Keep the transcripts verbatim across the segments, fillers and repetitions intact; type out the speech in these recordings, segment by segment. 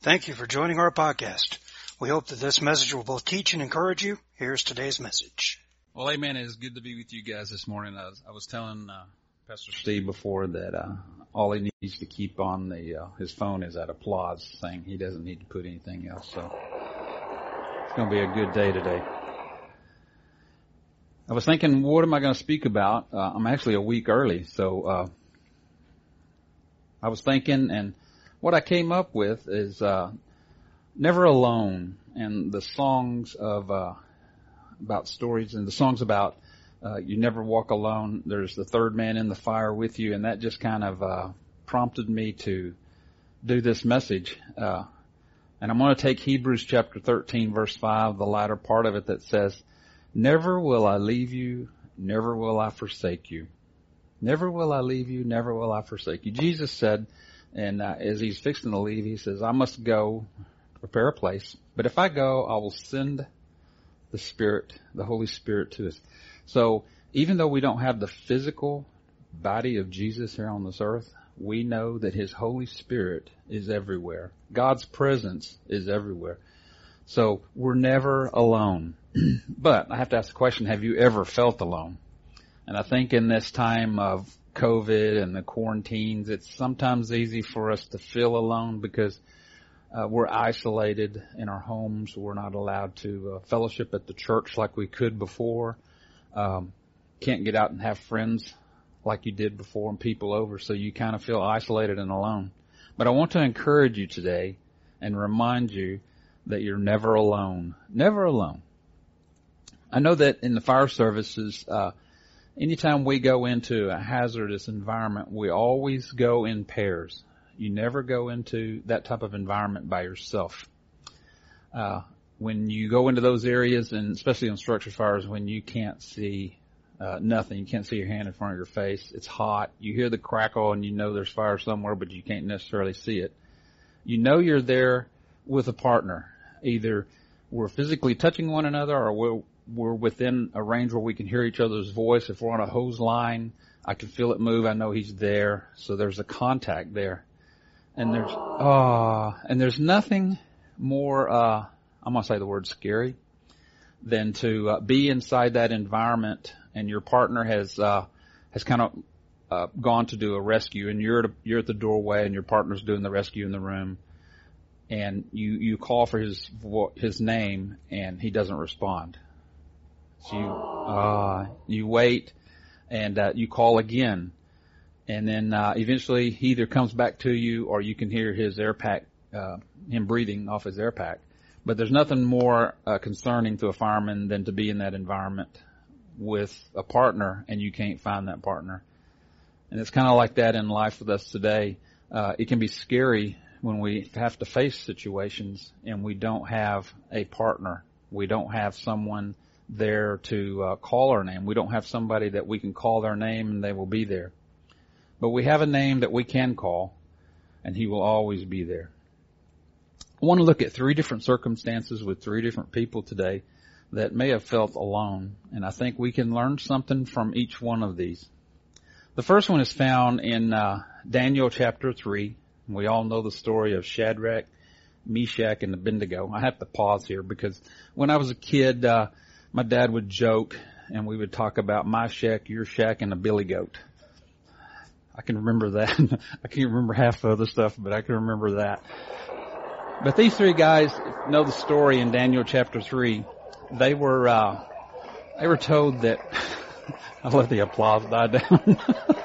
Thank you for joining our podcast. We hope that this message will both teach and encourage you. Here's today's message. Well, amen. It's good to be with you guys this morning. I was, I was telling uh, Pastor Steve before that uh, all he needs to keep on the uh, his phone is that applause thing. He doesn't need to put anything else. So it's going to be a good day today. I was thinking, what am I going to speak about? Uh, I'm actually a week early, so uh, I was thinking, and what I came up with is uh, Never Alone, and the songs of uh, about stories, and the songs about uh, you never walk alone. There's the third man in the fire with you, and that just kind of uh, prompted me to do this message. Uh, and I'm going to take Hebrews chapter thirteen, verse five, the latter part of it that says, "Never will I leave you, never will I forsake you. Never will I leave you, never will I forsake you." Jesus said, and uh, as he's fixing to leave, he says, "I must go prepare a place, but if I go, I will send the Spirit, the Holy Spirit to us." So even though we don't have the physical body of Jesus here on this earth, we know that His Holy Spirit is everywhere. God's presence is everywhere. So we're never alone. But I have to ask the question, have you ever felt alone? And I think in this time of COVID and the quarantines, it's sometimes easy for us to feel alone because uh, we're isolated in our homes. We're not allowed to uh, fellowship at the church like we could before. Um, can't get out and have friends like you did before and people over, so you kind of feel isolated and alone. But I want to encourage you today and remind you that you're never alone. Never alone. I know that in the fire services, uh, anytime we go into a hazardous environment, we always go in pairs. You never go into that type of environment by yourself. Uh, when you go into those areas, and especially on structure fires, when you can't see uh, nothing, you can't see your hand in front of your face, it's hot, you hear the crackle and you know there's fire somewhere, but you can't necessarily see it. You know you're there with a partner. Either we're physically touching one another or we're we're within a range where we can hear each other's voice. If we're on a hose line, I can feel it move. I know he's there. So there's a contact there. And there's, ah, uh, and there's nothing more, uh, I'm going to say the word scary than to uh, be inside that environment and your partner has, uh, has kind of, uh, gone to do a rescue and you're at, a, you're at the doorway and your partner's doing the rescue in the room and you, you call for his, his name and he doesn't respond. So you, uh, you wait and, uh, you call again. And then, uh, eventually he either comes back to you or you can hear his air pack, uh, him breathing off his air pack. But there's nothing more, uh, concerning to a fireman than to be in that environment with a partner and you can't find that partner. And it's kind of like that in life with us today. Uh, it can be scary when we have to face situations and we don't have a partner. We don't have someone there to uh, call our name. We don't have somebody that we can call their name and they will be there. But we have a name that we can call and he will always be there. I want to look at three different circumstances with three different people today that may have felt alone. And I think we can learn something from each one of these. The first one is found in uh, Daniel chapter three. We all know the story of Shadrach, Meshach, and Abednego. I have to pause here because when I was a kid, uh, my dad would joke and we would talk about my shack, your shack, and a billy goat. I can remember that. I can't remember half the other stuff, but I can remember that. But these three guys know the story in Daniel chapter three. They were, uh, they were told that, I let the applause die down.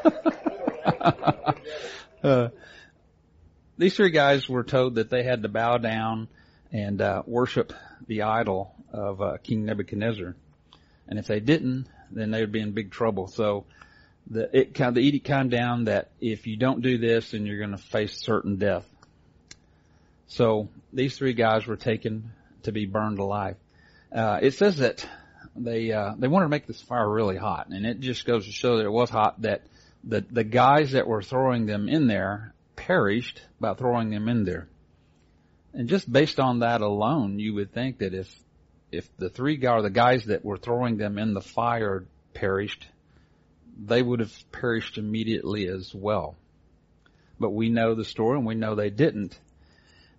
uh, these three guys were told that they had to bow down and, uh, worship the idol of, uh, King Nebuchadnezzar. And if they didn't, then they would be in big trouble. So, the, it kind of, the edict came down that if you don't do this, then you're going to face certain death. So these three guys were taken to be burned alive. Uh, it says that they, uh, they wanted to make this fire really hot. And it just goes to show that it was hot, that the, the guys that were throwing them in there perished by throwing them in there. And just based on that alone, you would think that if, if the three guys, or the guys that were throwing them in the fire perished, they would have perished immediately as well. But we know the story and we know they didn't.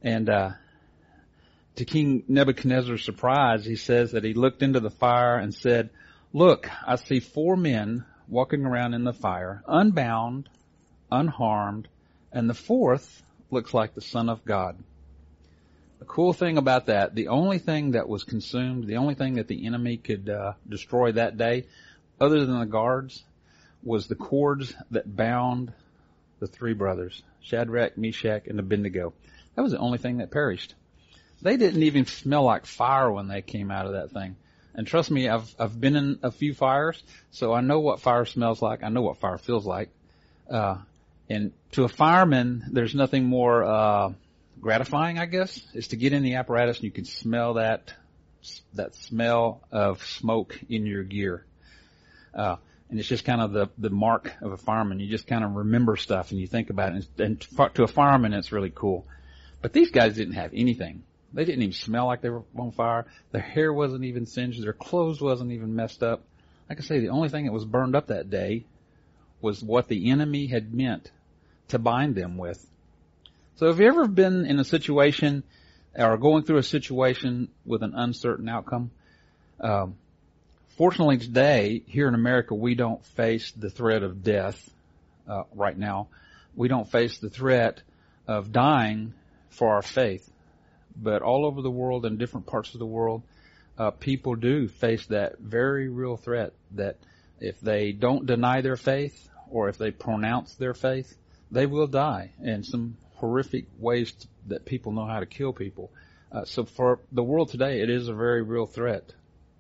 And, uh, to King Nebuchadnezzar's surprise, he says that he looked into the fire and said, "Look, I see four men walking around in the fire, unbound, unharmed, and the fourth looks like the Son of God." The cool thing about that, the only thing that was consumed, the only thing that the enemy could uh, destroy that day, other than the guards, was the cords that bound the three brothers, Shadrach, Meshach, and Abednego. That was the only thing that perished. They didn't even smell like fire when they came out of that thing. And trust me, I've I've been in a few fires, so I know what fire smells like. I know what fire feels like. Uh, and to a fireman, there's nothing more uh, gratifying, I guess, is to get in the apparatus and you can smell that that smell of smoke in your gear. Uh, and it's just kind of the the mark of a fireman. You just kind of remember stuff and you think about it. And to a fireman, it's really cool. But these guys didn't have anything. They didn't even smell like they were on fire. Their hair wasn't even singed. Their clothes wasn't even messed up. Like I say, the only thing that was burned up that day was what the enemy had meant to bind them with. So have you ever been in a situation or going through a situation with an uncertain outcome? Um, fortunately today, here in America, we don't face the threat of death uh, right now. We don't face the threat of dying for our faith. But all over the world, in different parts of the world, uh, people do face that very real threat that if they don't deny their faith or if they pronounce their faith, they will die in some horrific ways that people know how to kill people. Uh, so for the world today, it is a very real threat.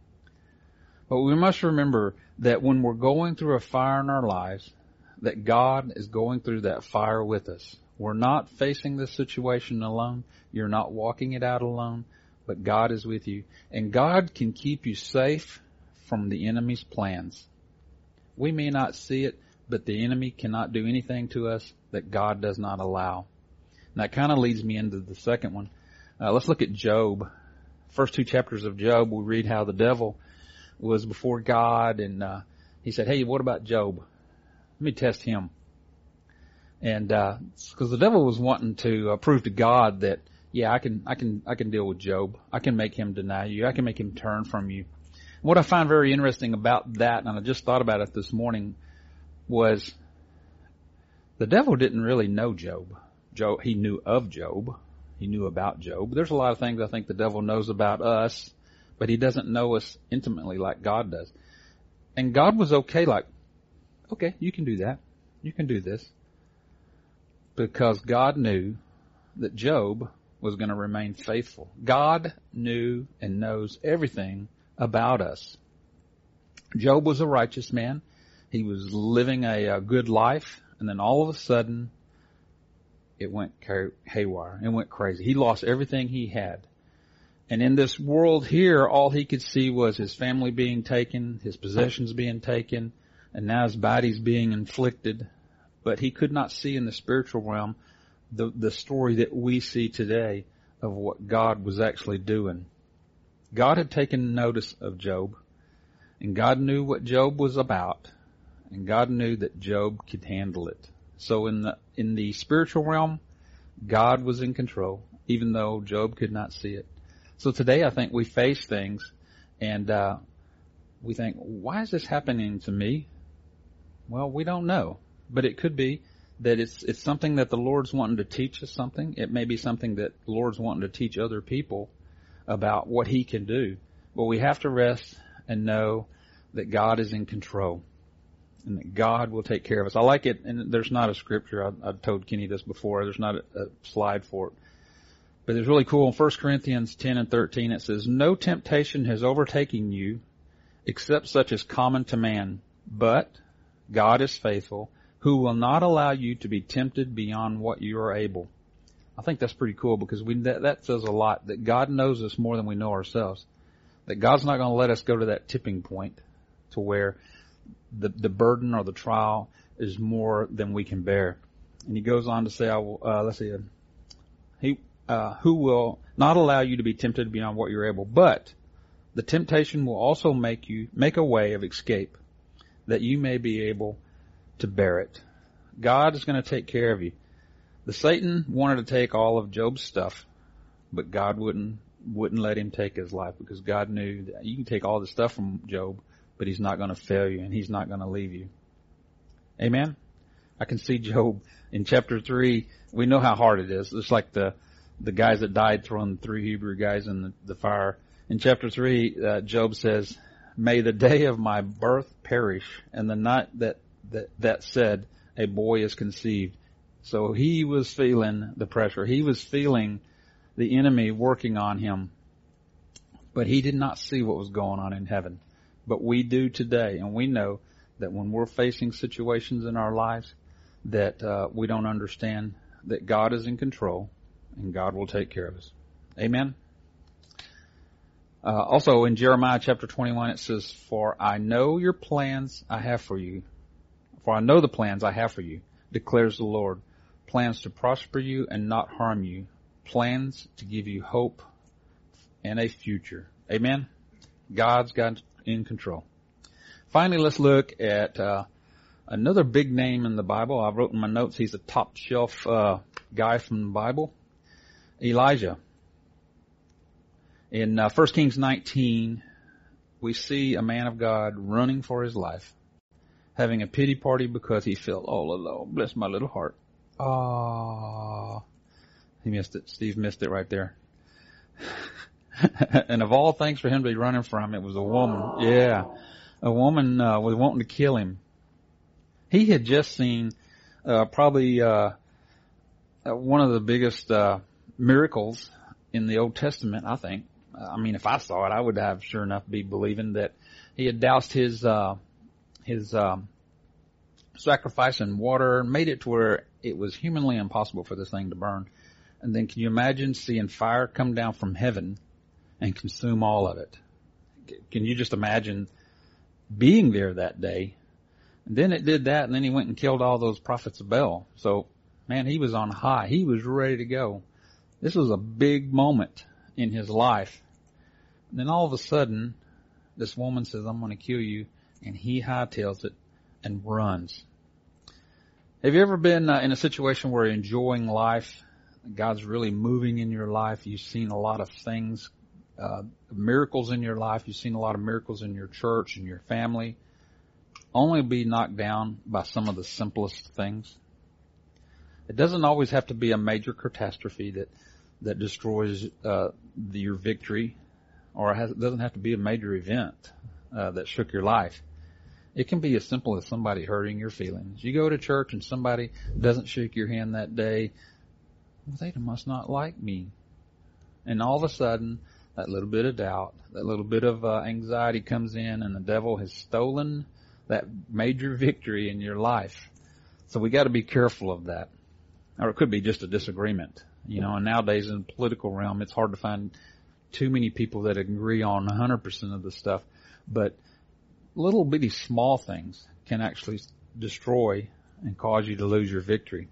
But we must remember that when we're going through a fire in our lives, that God is going through that fire with us. We're not facing this situation alone. You're not walking it out alone, but God is with you. And God can keep you safe from the enemy's plans. We may not see it, but the enemy cannot do anything to us that God does not allow. And that kind of leads me into the second one. Uh, let's look at Job. First two chapters of Job, we read how the devil was before God, and uh, he said, "Hey, what about Job? Let me test him." And uh, because the devil was wanting to uh, prove to God that, yeah, I can, I can, I can deal with Job. I can make him deny you. I can make him turn from you. What I find very interesting about that, and I just thought about it this morning, was the devil didn't really know Job. Job, he knew of Job. He knew about Job. There's a lot of things I think the devil knows about us, but he doesn't know us intimately like God does. And God was okay, like, okay, you can do that. You can do this. Because God knew that Job was going to remain faithful. God knew and knows everything about us. Job was a righteous man. He was living a, a good life, and then all of a sudden, it went haywire. It went crazy. He lost everything he had. And in this world here, all he could see was his family being taken, his possessions being taken, and now his body's being inflicted. But he could not see in the spiritual realm the, the story that we see today of what God was actually doing. God had taken notice of Job, and God knew what Job was about, and God knew that Job could handle it. So in the, in the spiritual realm, God was in control, even though Job could not see it. So today I think we face things, and uh, we think, why is this happening to me? Well, we don't know. But it could be that it's it's something that the Lord's wanting to teach us something. It may be something that the Lord's wanting to teach other people about what He can do. But we have to rest and know that God is in control and that God will take care of us. I like it, and there's not a scripture. I, I've told Kenny this before. There's not a, a slide for it. But it's really cool. In First Corinthians ten and thirteen, it says, "No temptation has overtaken you except such as common to man. But God is faithful, who will not allow you to be tempted beyond what you are able." I think that's pretty cool because we that, that says a lot, that God knows us more than we know ourselves. That God's not going to let us go to that tipping point to where the the burden or the trial is more than we can bear. And he goes on to say, I will, uh, let's see, uh, he, uh, who will not allow you to be tempted beyond what you're able, but the temptation will also make you, make a way of escape, that you may be able to bear it. God is going to take care of you. The Satan wanted to take all of Job's stuff. but God wouldn't wouldn't let him take his life, because God knew that you can take all the stuff from Job, but he's not going to fail you, and he's not going to leave you. Amen? I can see Job in chapter three. We know how hard it is. It's like the the guys that died throwing the three Hebrew guys in the, the fire. In chapter three, uh, Job says, "May the day of my birth perish, and the night that, that, that said, a boy is conceived." So he was feeling the pressure. He was feeling the enemy working on him. But he did not see what was going on in heaven. But we do today, and we know that when we're facing situations in our lives that uh, we don't understand, that God is in control, and God will take care of us. Amen? Uh, also in Jeremiah chapter twenty-one it says, "For I know your plans I have for you. For I know the plans I have for you, declares the Lord. Plans to prosper you and not harm you. Plans to give you hope and a future." Amen? God's got in control. Finally, let's look at uh, another big name in the Bible. I wrote in my notes, he's a top shelf uh, guy from the Bible. Elijah. In uh, First Kings nineteen, we see a man of God running for his life, having a pity party because he felt all alone. Bless my little heart. Ah, he missed it. Steve missed it right there. And of all things for him to be running from, it was a woman. Yeah, a woman uh, was wanting to kill him. He had just seen uh, probably uh, one of the biggest uh, miracles in the Old Testament, I think. I mean, if I saw it, I would have sure enough be believing that he had doused his uh, his um, sacrifice in water and made it to where it was humanly impossible for this thing to burn. And then can you imagine seeing fire come down from heaven and consume all of it? Can you just imagine being there that day? And then it did that, and then he went and killed all those prophets of Baal. So, man, he was on high. He was ready to go. This was a big moment in his life. And then all of a sudden, this woman says, "I'm going to kill you," and he hightails it and runs. Have you ever been uh, in a situation where you're enjoying life? God's really moving in your life. You've seen a lot of things, uh, miracles in your life. You've seen a lot of miracles in your church and your family, only be knocked down by some of the simplest things. It doesn't always have to be a major catastrophe that that destroys uh, the, your victory, or it, has, it doesn't have to be a major event uh, that shook your life. It can be as simple as somebody hurting your feelings. You go to church and somebody doesn't shake your hand that day. Well, they must not like me. And all of a sudden, that little bit of doubt, that little bit of uh, anxiety comes in, and the devil has stolen that major victory in your life. So we got to be careful of that. Or it could be just a disagreement. You know, and nowadays in the political realm, it's hard to find too many people that agree on one hundred percent of the stuff. But little bitty small things can actually destroy and cause you to lose your victory.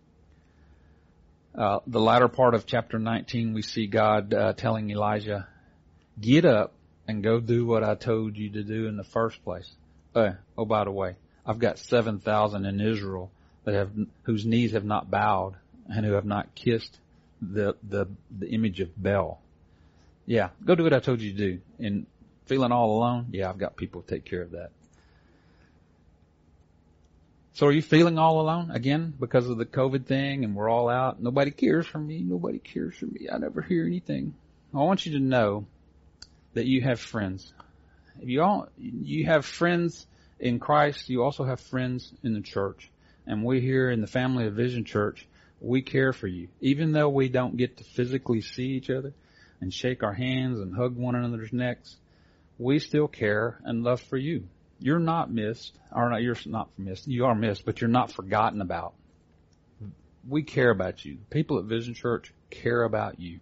Uh, the latter part of chapter nineteen, we see God uh, telling Elijah, "Get up and go do what I told you to do in the first place." Uh, oh, by the way, I've got seven thousand in Israel that have, whose knees have not bowed and who have not kissed the, the, the image of Baal. Yeah, go do what I told you to do. And feeling all alone? Yeah, I've got people to take care of that. So are you feeling all alone again because of the COVID thing and we're all out? Nobody cares for me. Nobody cares for me. I never hear anything. I want you to know that you have friends. If you all, you have friends in Christ, you also have friends in the church. And we here in the Family of Vision Church, we care for you. Even though we don't get to physically see each other and shake our hands and hug one another's necks, we still care and love for you. You're not missed, or not, you're not missed, you are missed, but you're not forgotten about. We care about you. People at Vision Church care about you.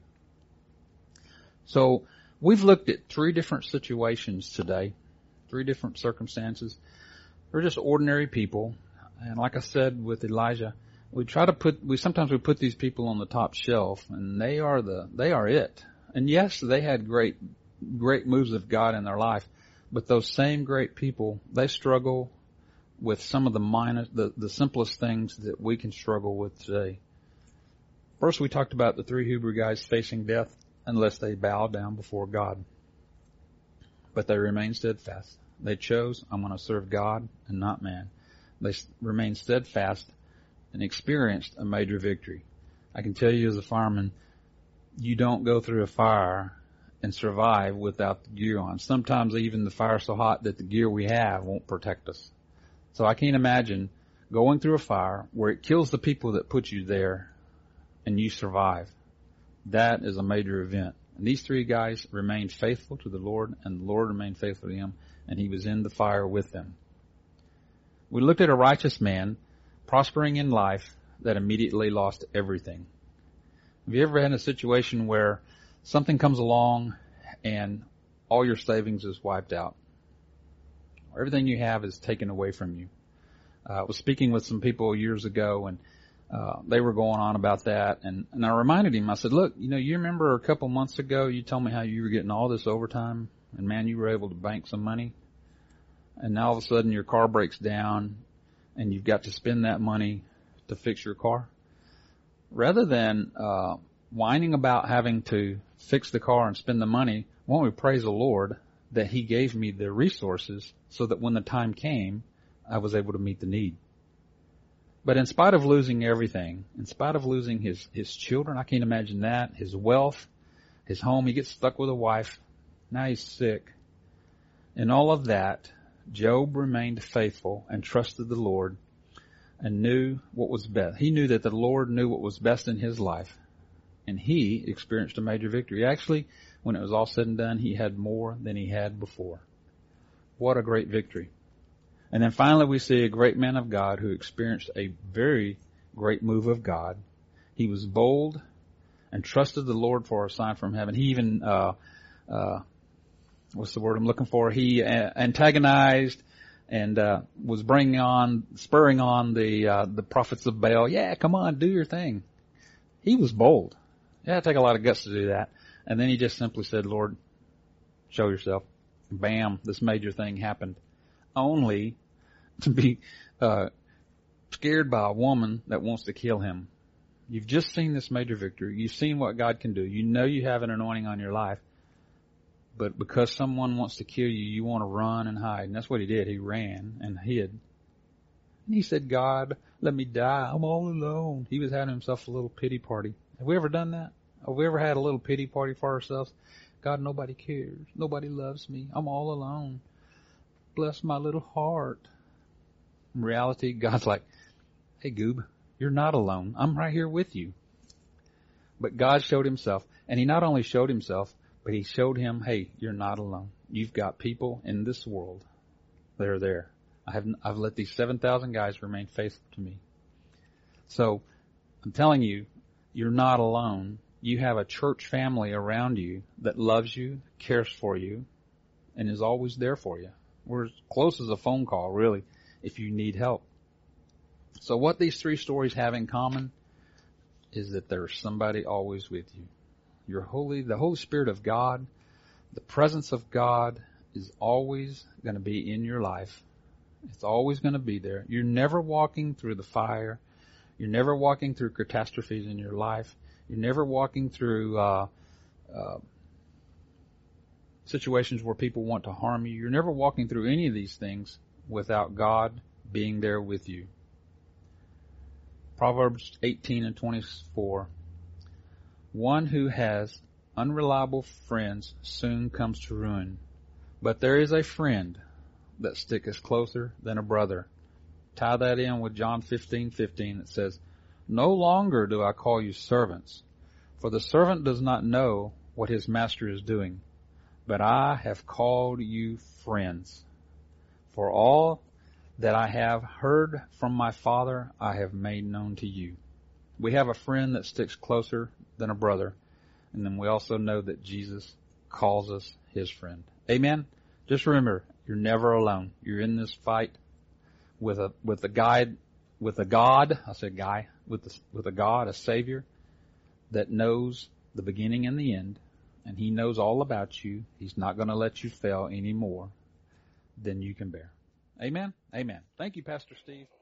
So, we've looked at three different situations today, three different circumstances. They're just ordinary people. And like I said with Elijah, we try to put, we sometimes we put these people on the top shelf, and they are the, they are it. And yes, they had great, great moves of God in their life, but those same great people, they struggle with some of the minor, the, the simplest things that we can struggle with today. First, we talked about the three Hebrew guys facing death unless they bow down before God. But they remained steadfast. They chose, I'm going to serve God and not man. They remained steadfast and experienced a major victory. I can tell you as a fireman, you don't go through a fire and survive without the gear on. Sometimes even the fire's so hot that the gear we have won't protect us. So I can't imagine going through a fire where it kills the people that put you there and you survive. That is a major event. And these three guys remained faithful to the Lord, and the Lord remained faithful to them, and he was in the fire with them. We looked at a righteous man prospering in life that immediately lost everything. Have you ever had a situation where something comes along and all your savings is wiped out? Everything you have is taken away from you. Uh, I was speaking with some people years ago, and uh, they were going on about that. And, and I reminded him, I said, look, you know, you remember a couple months ago you told me how you were getting all this overtime, and man, you were able to bank some money. And now all of a sudden your car breaks down, and you've got to spend that money to fix your car. Rather than uh whining about having to fix the car and spend the money, why don't we praise the Lord that he gave me the resources so that when the time came, I was able to meet the need. But in spite of losing everything, in spite of losing his, his children, I can't imagine that, his wealth, his home, he gets stuck with a wife, now he's sick. In all of that, Job remained faithful and trusted the Lord and knew what was best. He knew that the Lord knew what was best in his life, and he experienced a major victory. Actually, when it was all said and done, he had more than he had before. What a great victory. And then finally we see a great man of God who experienced a very great move of God. He was bold and trusted the Lord for a sign from heaven. He even, uh, uh, what's the word I'm looking for? He uh, antagonized and uh was bringing on, spurring on the uh the prophets of Baal. Yeah, come on, do your thing. He was bold. Yeah, it take a lot of guts to do that. And then he just simply said, Lord, show yourself. Bam, this major thing happened. Only to be uh scared by a woman that wants to kill him. You've just seen this major victory. You've seen what God can do. You know you have an anointing on your life. But because someone wants to kill you, you want to run and hide. And that's what he did. He ran and hid. And he said, God, let me die. I'm all alone. He was having himself a little pity party. Have we ever done that? Have we ever had a little pity party for ourselves? God, nobody cares. Nobody loves me. I'm all alone. Bless my little heart. In reality, God's like, hey, goob, you're not alone. I'm right here with you. But God showed himself. And he not only showed himself, but he showed him, hey, you're not alone. You've got people in this world that are there. I have, I've let these seven thousand guys remain faithful to me. So I'm telling you, you're not alone. You have a church family around you that loves you, cares for you, and is always there for you. We're as close as a phone call, really, if you need help. So what these three stories have in common is that there's somebody always with you. You're holy, the Holy Spirit of God, the presence of God is always going to be in your life. It's always going to be there. You're never walking through the fire. You're never walking through catastrophes in your life. You're never walking through uh, uh, situations where people want to harm you. You're never walking through any of these things without God being there with you. Proverbs eighteen and twenty-four. One who has unreliable friends soon comes to ruin, but there is a friend that sticketh closer than a brother. Tie that in with John fifteen fifteen that says, no longer do I call you servants, for the servant does not know what his master is doing, but I have called you friends. For all that I have heard from my Father, I have made known to you. We have a friend that sticks closer than a brother. And then we also know that Jesus calls us his friend. Amen? Just remember, you're never alone. You're in this fight with a, with a guide, with a God, I said guy, with a, with a God, a Savior that knows the beginning and the end. And he knows all about you. He's not going to let you fail any more than you can bear. Amen? Amen. Thank you, Pastor Steve.